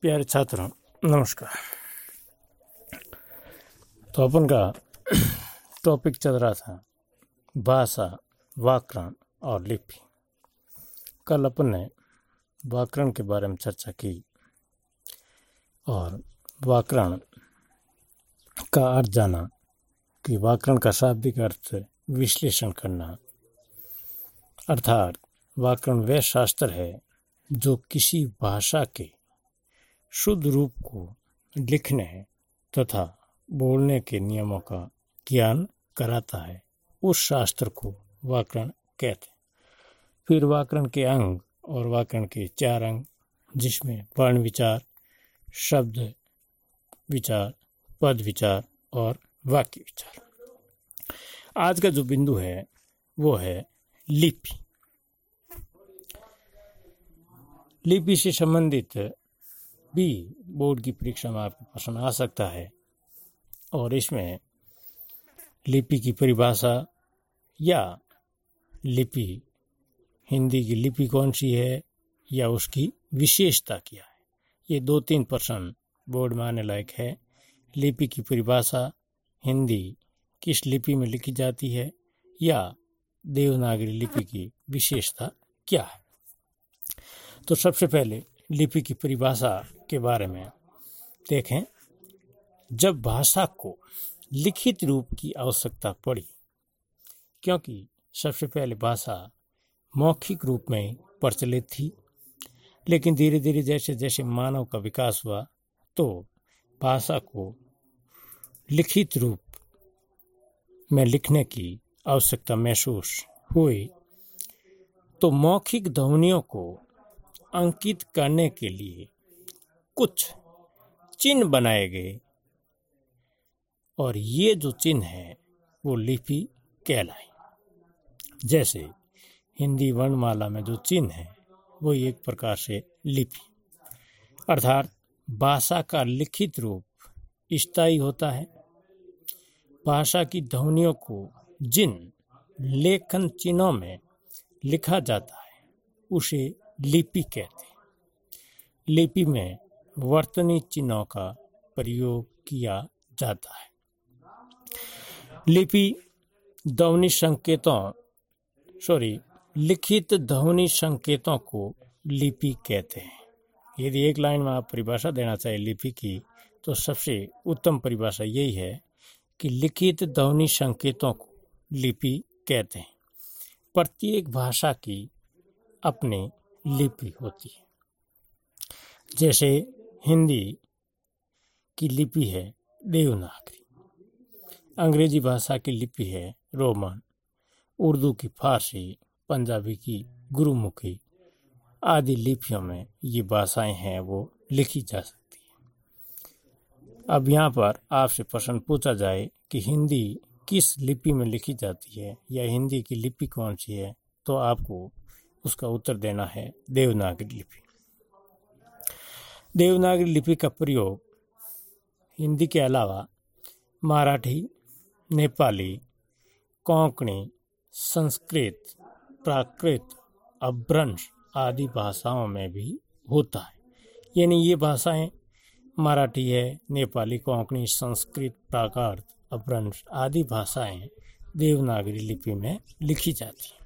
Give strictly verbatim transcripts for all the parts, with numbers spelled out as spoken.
प्यारे छात्रों, नमस्कार। तो अपन का टॉपिक चल रहा था भाषा, व्याकरण और लिपि। कल अपन ने व्याकरण के बारे में चर्चा की और व्याकरण का अर्थ जाना कि व्याकरण का शाब्दिक अर्थ विश्लेषण करना, अर्थात व्याकरण वह शास्त्र है जो किसी भाषा के शुद्ध रूप को लिखने तथा बोलने के नियमों का ज्ञान कराता है। उस शास्त्र को व्याकरण कहते हैं। फिर व्याकरण के अंग और व्याकरण के चार अंग, जिसमें वर्ण विचार, शब्द विचार, पद विचार और वाक्य विचार। आज का जो बिंदु है वो है लिपि। लिपि से संबंधित भी बोर्ड की परीक्षा में आपको प्रश्न आ सकता है और इसमें लिपि की परिभाषा या लिपि, हिंदी की लिपि कौन सी है या उसकी विशेषता क्या है, ये दो तीन प्रश्न बोर्ड में आने लायक है। लिपि की परिभाषा, हिंदी किस लिपि में लिखी जाती है या देवनागरी लिपि की विशेषता क्या है। तो सबसे पहले लिपि की परिभाषा के बारे में देखें। जब भाषा को लिखित रूप की आवश्यकता पड़ी, क्योंकि सबसे पहले भाषा मौखिक रूप में प्रचलित थी, लेकिन धीरे धीरे जैसे जैसे मानव का विकास हुआ तो भाषा को लिखित रूप में लिखने की आवश्यकता महसूस हुई, तो मौखिक ध्वनियों को अंकित करने के लिए कुछ चिन्ह बनाए गए और ये जो चिन्ह है वो लिपि कहलाए। जैसे हिंदी वर्णमाला में जो चिन्ह है वो एक प्रकार से लिपि, अर्थात भाषा का लिखित रूप स्थायी होता है। भाषा की ध्वनियों को जिन लेखन चिन्हों में लिखा जाता है उसे लिपि कहते हैं। लिपि में वर्तनी चिन्हों का प्रयोग किया जाता है। लिपि ध्वनि संकेतों सॉरी लिखित ध्वनि संकेतों को लिपि कहते हैं। यदि एक लाइन में आप परिभाषा देना चाहे लिपि की, तो सबसे उत्तम परिभाषा यही है कि लिखित ध्वनि संकेतों को लिपि कहते हैं। प्रत्येक भाषा की अपनी लिपि होती है। जैसे हिंदी की लिपि है देवनागरी, अंग्रेजी भाषा की लिपि है रोमन, उर्दू की फारसी, पंजाबी की गुरुमुखी आदि लिपियों में ये भाषाएं हैं वो लिखी जा सकती है। अब यहाँ पर आपसे प्रश्न पूछा जाए कि हिंदी किस लिपि में लिखी जाती है या हिंदी की लिपि कौन सी है, तो आपको उसका उत्तर देना है देवनागरी लिपि। देवनागरी लिपि का प्रयोग हिंदी के अलावा मराठी, नेपाली, कोंकणी, संस्कृत, प्राकृत, अपभ्रंश आदि भाषाओं में भी होता है। यानी ये भाषाएं मराठी है, नेपाली, कोंकणी, संस्कृत, प्राकृत, अपभ्रंश आदि भाषाएं देवनागरी लिपि में लिखी जाती हैं।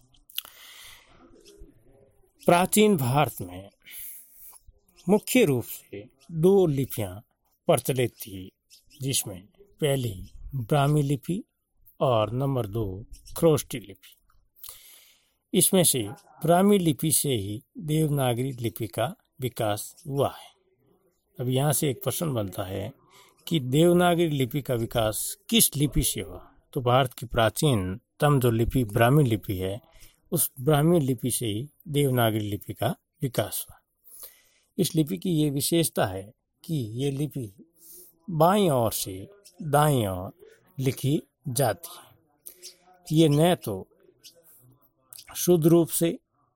प्राचीन भारत में मुख्य रूप से दो लिपियां प्रचलित थी, जिसमें पहली ब्राह्मी लिपि और नंबर दो खरोष्ठी लिपि। इसमें से ब्राह्मी लिपि से ही देवनागरी लिपि का विकास हुआ है। अब यहाँ से एक प्रश्न बनता है कि देवनागरी लिपि का विकास किस लिपि से हुआ। तो भारत की प्राचीनतम जो लिपि ब्राह्मी लिपि है, उस ब्राह्मी लिपि से ही देवनागरी लिपि का विकास हुआ। इस लिपि की ये विशेषता है कि ये लिपि बाईं ओर से दाईं ओर लिखी जाती है। ये न तो शुद्ध रूप से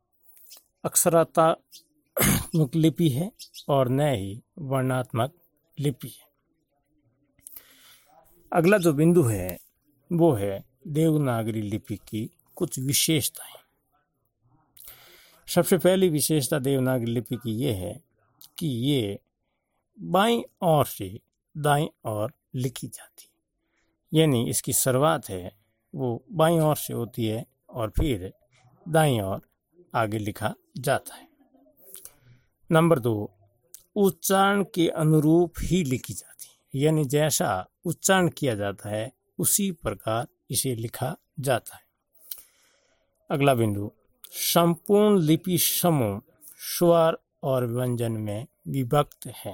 अक्षरात्मक लिपि है और न ही वर्णात्मक लिपि है। अगला जो बिंदु है वो है देवनागरी लिपि की कुछ विशेषताएं। सबसे पहली विशेषता देवनागरी लिपि की ये है कि ये बाईं ओर से दाईं ओर लिखी जाती है, यानी इसकी शुरुआत है वो बाईं ओर से होती है और फिर दाईं ओर आगे लिखा जाता है। नंबर दो, उच्चारण के अनुरूप ही लिखी जाती है, यानी जैसा उच्चारण किया जाता है उसी प्रकार इसे लिखा जाता है। अगला बिंदु, संपूर्ण लिपि समूह स्वर और व्यंजन में विभक्त है,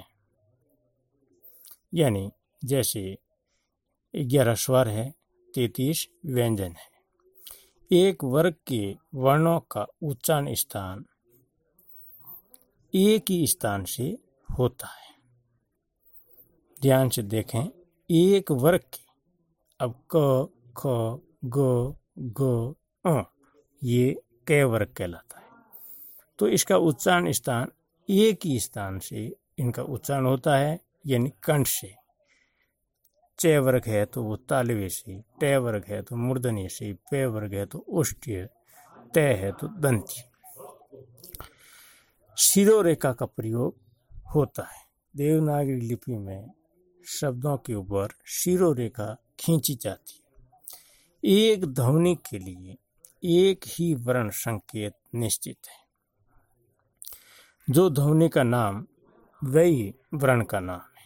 यानी जैसे ग्यारह स्वर है, तैंतीस व्यंजन है। एक वर्ग के वर्णों का उच्चारण स्थान एक ही स्थान से होता है। ध्यान से देखें, एक वर्ग के, अब क, ख, ग, ग, अ, ये क वर्ग कहलाता है। तो इसका उच्चारण स्थान एक ही स्थान से इनका उच्चारण होता है, यानी कंठ से। च वर्ग है तो वो तालव्य से, ट वर्ग है तो मूर्धन्य से, पे वर्ग है तो ओष्ठ्य, त है तो दंती। शिरोरेखा का प्रयोग होता है। देवनागरी लिपि में शब्दों के ऊपर शिरोरेखा खींची जाती है। एक ध्वनि के लिए एक ही वर्ण संकेत निश्चित है। जो ध्वनि का नाम वही वर्ण का नाम है।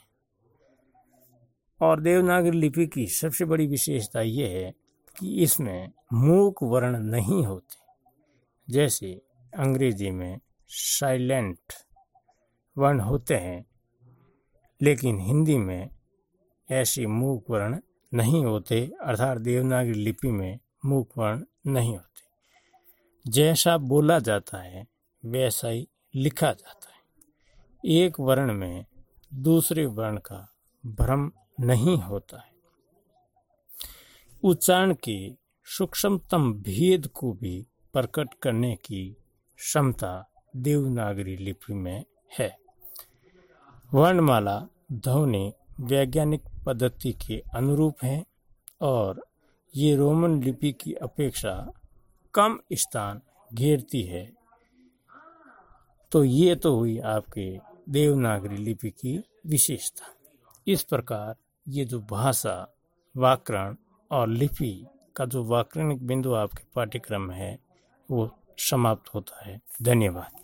और देवनागरी लिपि की सबसे बड़ी विशेषता यह है कि इसमें मूक वर्ण नहीं होते, जैसे अंग्रेजी में साइलेंट वर्ण होते हैं, लेकिन हिंदी में ऐसे मूक वर्ण नहीं होते, अर्थात देवनागरी लिपि में मूक वर्ण नहीं होते। जैसा बोला जाता है वैसा ही लिखा जाता है। एक वर्ण में दूसरे वर्ण का भ्रम नहीं होता है। उच्चारण के सूक्ष्मतम भेद को भी प्रकट करने की क्षमता देवनागरी लिपि में है। वर्णमाला ध्वनि वैज्ञानिक पद्धति के अनुरूप है और ये रोमन लिपि की अपेक्षा कम स्थान घेरती है। तो ये तो हुई आपके देवनागरी लिपि की विशेषता। इस प्रकार ये जो भाषा, व्याकरण और लिपि का जो व्याकरणिक बिंदु आपके पाठ्यक्रम है वो समाप्त होता है। धन्यवाद।